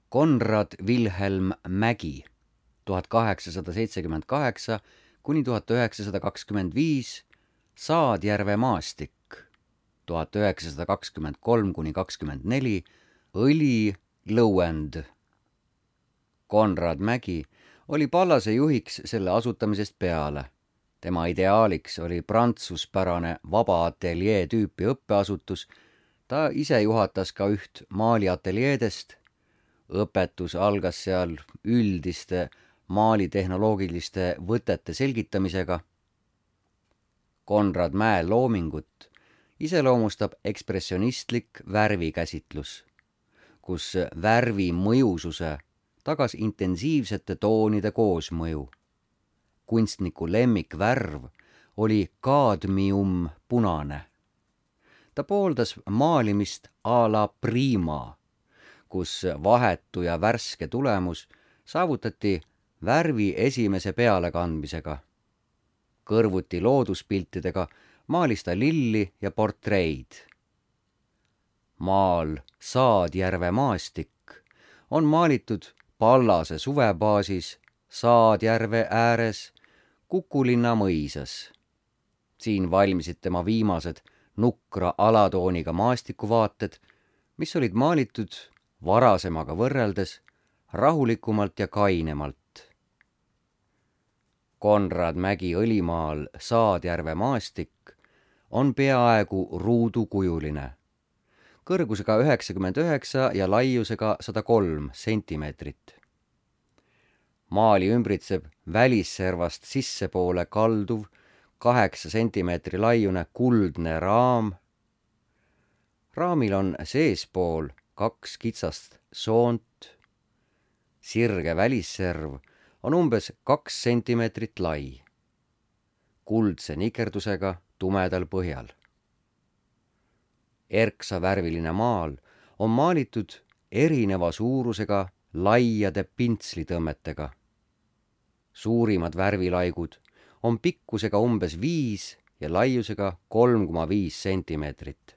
Konrad Wilhelm Mägi 1878–1925, Saadjärve maastik 1923–24, õli lõuend. Konrad Mägi oli Pallase juhiks selle asutamisest peale. Tema ideaaliks oli prantsuspärane vaba ateljee tüüpi õppeasutus. Ta ise juhatas ka üht maaliateljeedest. Õpetus algas seal üldiste maalitehnoloogiliste võtete selgitamisega. Konrad Mäe loomingut iseloomustab ekspressionistlik värvikäsitlus, kus värvi mõjususe tagas intensiivsete toonide koosmõju. Kunstniku lemmikvärv oli kaadmiumpunane. Ta pooldas maalimist a la prima, kus vahetu ja värske tulemus saavutati värvi esimese pealekandmisega. Kõrvuti looduspiltidega maalis ta lilli ja portreid. Maal Saadjärve maastik on maalitud Pallase suvebaasis Saadjärve ääres Kukulinna mõisas. Siin valmisid tema viimased nukra alatooniga maastikuvaated, mis olid maalitud varasemaga võrreldes rahulikumalt ja kainemalt. Konrad Mägi õlimaal Saadjärve maastik on peaaegu ruudukujuline, kõrgusega 99 ja laiusega 103 sentimeetrit. Maali ümbritseb välisservast sissepoole kalduv 8 sentimeetri laiune kuldne raam. Raamil on seespool 2 kitsast soont. Sirge välisserv on umbes 2 sentimeetrit lai, kuldse nikerdusega tumedal põhjal. Erksa värviline maal on maalitud erineva suurusega laiade pintslitõmmetega. Suurimad värvilaigud on pikkusega umbes 5 ja laiusega 3,5 sentimeetrit.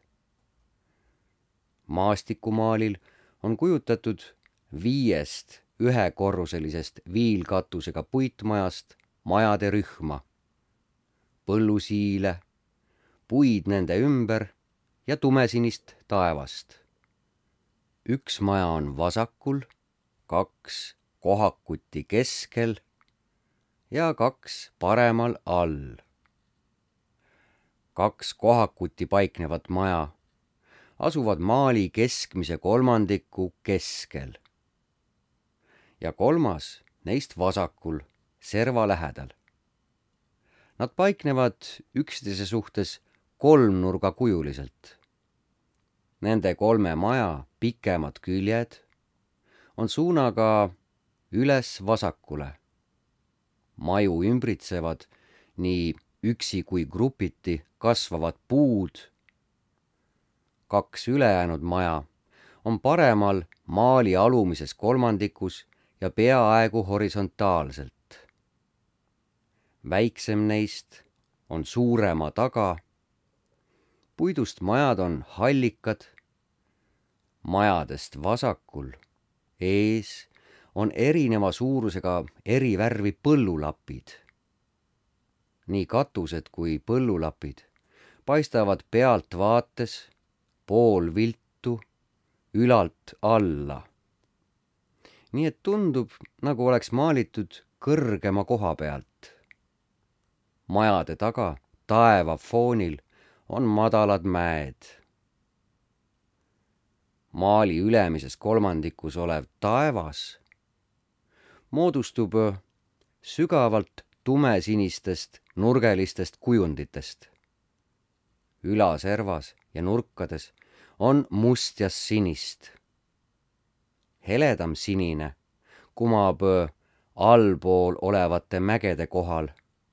Maastikumaalil on kujutatud 5 ühekorruselisest viilkatusega puitmajast majade rühma, põllusiile, puid nende ümber ja tumesinist taevast. Üks maja on vasakul, 2 kohakuti keskel ja 2 paremal all. 2 kohakuti paiknevat maja asuvad maali keskmise kolmandiku keskel ja 3 neist vasakul, serva lähedal. Nad paiknevad üksteise suhtes kolmnurgakujuliselt. Nende 3 maja pikemad küljed on suunaga üles vasakule. Maju ümbritsevad nii üksi kui grupiti kasvavad puud. 2 ülejäänud maja on paremal maali alumises kolmandikus ja peaaegu horisontaalselt. Väiksem neist on suurema taga. Puidust majad on hallikad. Majadest vasakul ees on erineva suurusega eri värvi põllulapid. Nii katused kui põllulapid paistavad pealt vaates pool viltu ülalt alla. Nii et tundub, nagu oleks maalitud kõrgema koha pealt. Majade taga taeva foonil on madalad mäed. Maali ülemises kolmandikus olev taevas moodustub sügavalt tumesinistest nurgelistest kujunditest. Ülaservas ja nurkades on mustjas sinist. Heledam sinine kumab allpool olevate mägede kohal.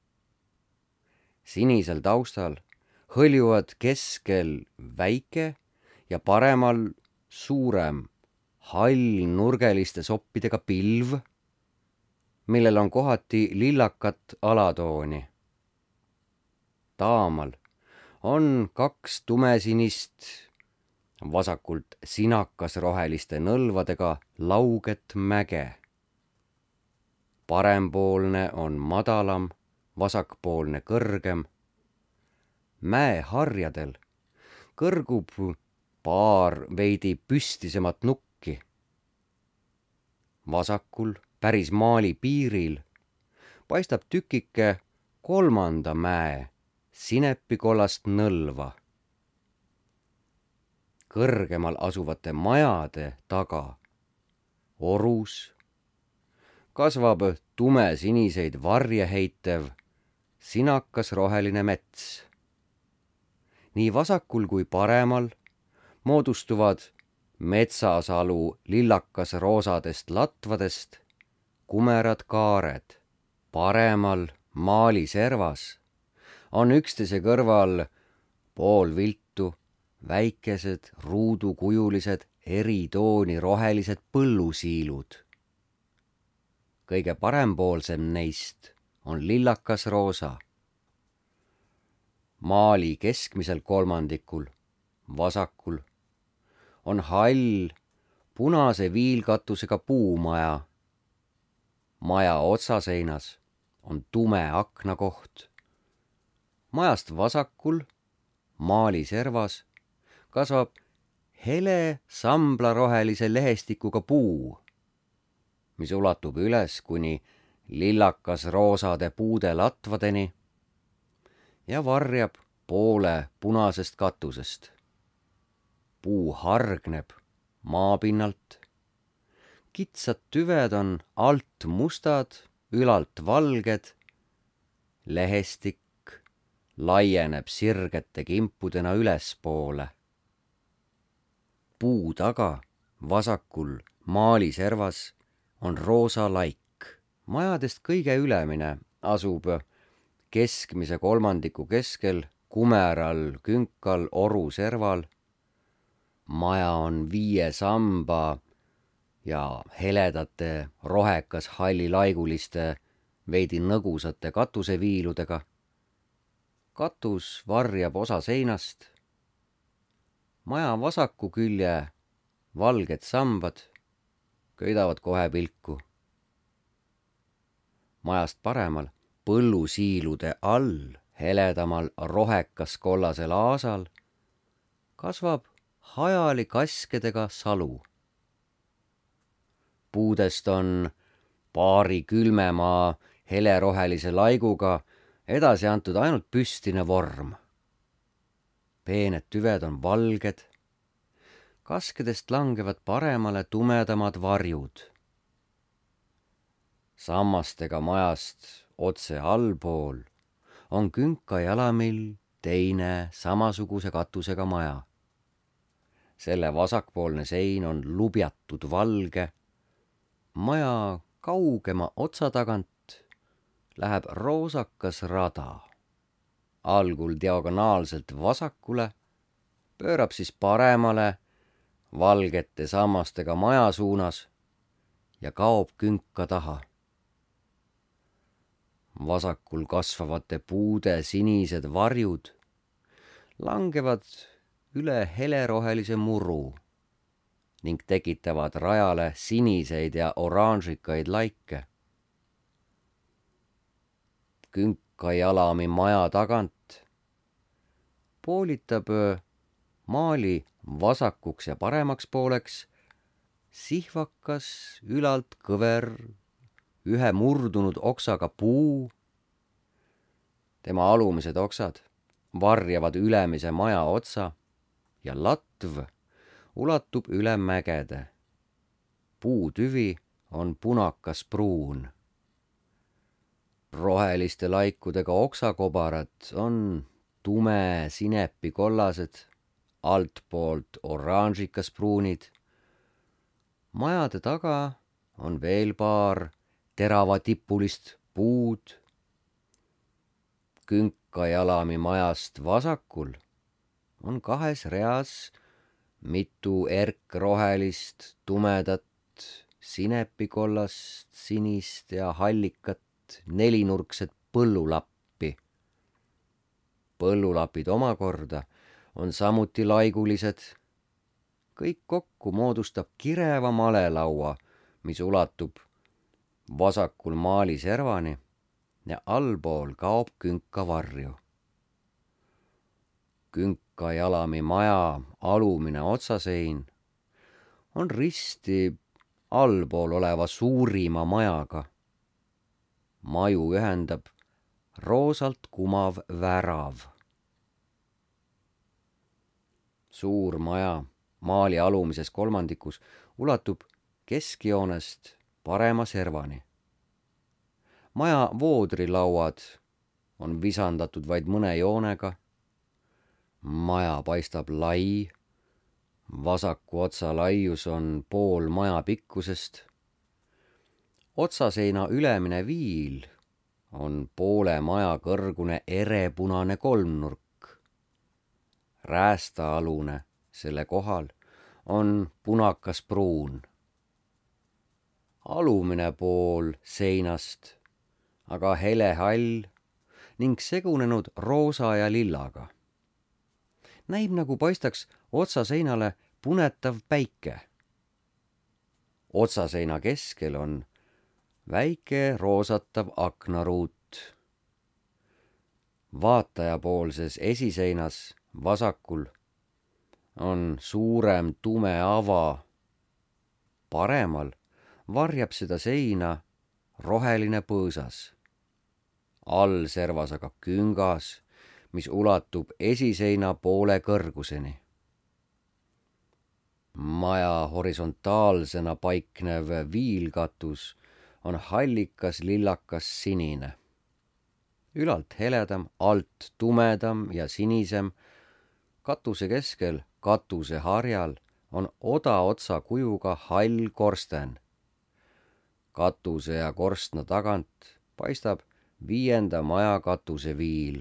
Sinisel taustal hõljuvad keskel väike ja paremal suurem hall nurgeliste soppidega pilv, millel on kohati lillakat alatooni. Taamal on 2 tumesinist vasakult sinakas roheliste nõlvadega lauget mäge. Parempoolne on madalam, vasakpoolne kõrgem. Mäeharjadel kõrgub paar veidi püstisemat nukki. Vasakul, päris maali piiril, paistab tükike 3. mäe sinepikollast nõlva. Kõrgemal asuvate majade taga, orus, kasvab tumesiniseid varje heitev sinakas roheline mets. Nii vasakul kui paremal moodustuvad metsasalu lillakas roosadest latvadest kumerad kaared. Paremal maaliservas on üksteise kõrval poolviltu väikesed ruudukujulised eritooni rohelised põllusiilud. Kõige parempoolsem neist on lillakas roosa. Maali keskmisel kolmandikul, vasakul, on hall punase viilkatusega puumaja. Maja otsaseinas on tume aknakoht. Majast vasakul, maaliservas, kasvab hele samblarohelise lehestikuga puu, mis ulatub üles kuni lillakas roosade puude latvadeni ja varjab poole punasest katusest. Puu hargneb maapinnalt. Kitsad tüved on alt mustad, ülalt valged. Lehestik laieneb sirgete kimpudena ülespoole. Puu taga, vasakul maaliservas on roosa laik. Majadest kõige ülemine asub keskmise kolmandiku keskel kumeral künkal oruserval. Maja on 5 samba ja heledate rohekas hallilaiguliste veidi nõgusate katuseviiludega. Katus varjab osa seinast. Maja vasaku külje valged sambad köidavad kohe pilku. Majast paremal, põllusiilude all, heledamal rohekas kollasel aasal kasvab hajali kaskedega salu. Puudest on paari külmemaa helerohelise laiguga edasi antud ainult püstine vorm. Peened tüved on valged. Kaskedest langevad paremale tumedamad varjud. Sammastega majast otse allpool on künkajalamill teine samasuguse katusega maja. Selle vasakpoolne sein on lubjatud valge. Maja kaugema otsa tagant läheb roosakas rada. Algul diagonaalselt vasakule, pöörab siis paremale valgete sammastega maja suunas ja kaob künka taha. Vasakul kasvavate puude sinised varjud langevad üle helerohelise muru ning tekitavad rajale siniseid ja oranžikaid laike. Künkajalami maja tagant poolitab maali vasakuks ja paremaks pooleks sihvakas ülalt kõver ühe murdunud oksaga puu. Tema alumised oksad varjavad ülemise maja otsa ja latv ulatub üle mägede. Puutüvi on punakas pruun. Roheliste laikudega oksakobarad on tume sinepikollased, altpoolt oranžikas pruunid. Majade taga on veel paar teravatippulist puud. Künkajalami majast vasakul on 2 reas mitu erkrohelist, tumedat, sinepikollast, sinist ja hallikat 4-nurkset põllulappi. Põllulapid omakorda on samuti laigulised kõik kokku moodustab kireva malelaua, mis ulatub vasakul maali servani ja allpool kaob künkavarju. Künkajalami maja alumine otsasein on risti allpool oleva suurima majaga. Maju ühendab roosalt kumav värav. Suur maja maali alumises kolmandikus ulatub keskjoonest parema servani. Maja voodrilauad on visandatud vaid mõne joonega. Maja paistab lai. Vasaku otsa laius on pool maja pikkusest. Otsaseina ülemine viil on poole maja kõrgune erepunane kolmnurk. Räästaalune selle kohal on punakas pruun. Alumine pool seinast aga helehall ning segunenud roosa ja lillaga. Näib nagu paistaks otsaseinale punetav päike. Otsaseina keskel on väike roosatav aknaruut. Vaatajapoolses esiseinas vasakul on suurem tume ava. Paremal varjab seda seina roheline põõsas. All servas aga küngas, mis ulatub esiseina poole kõrguseni. Maja horisontaalsena paiknev viilkatus on hallikas lillakas sinine. Ülalt heledam, alt tumedam ja sinisem. Katuse keskel, katuse harjal on odaotsa kujuga hall korsten. Katuse ja korstna tagant paistab 5. maja katuseviil.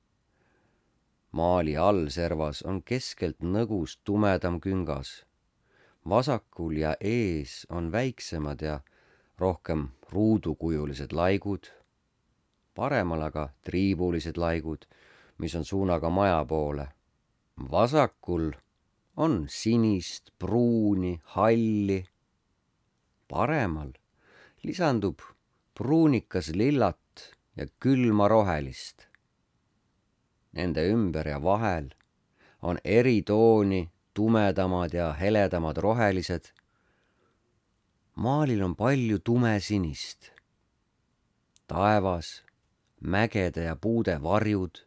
Maali all servas on keskelt nõgus tumedam küngas. Vasakul ja ees on väiksemad ja rohkem ruudukujulised laigud. Paremal aga triibulised laigud, mis on suunaga maja poole. Vasakul on sinist, pruuni, halli. Paremal lisandub pruunikas lillat ja külma rohelist. Nende ümber ja vahel on eri tooni tumedamad ja heledamad rohelised. Maalil on palju tumesinist. Taevas, mägede ja puude varjud.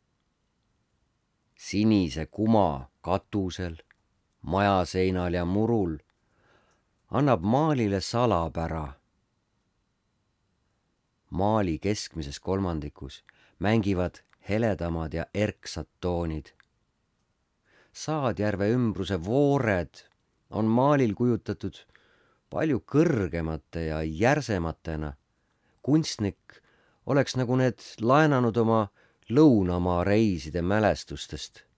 Sinise kuma katusel, majaseinal ja murul annab maalile salapära. Maali keskmises kolmandikus mängivad heledamad ja erksad toonid. Saadjärve ümbruse voored on maalil kujutatud palju kõrgemate ja järsematena. Kunstnik oleks nagu need laenanud oma lõunamaa reiside mälestustest.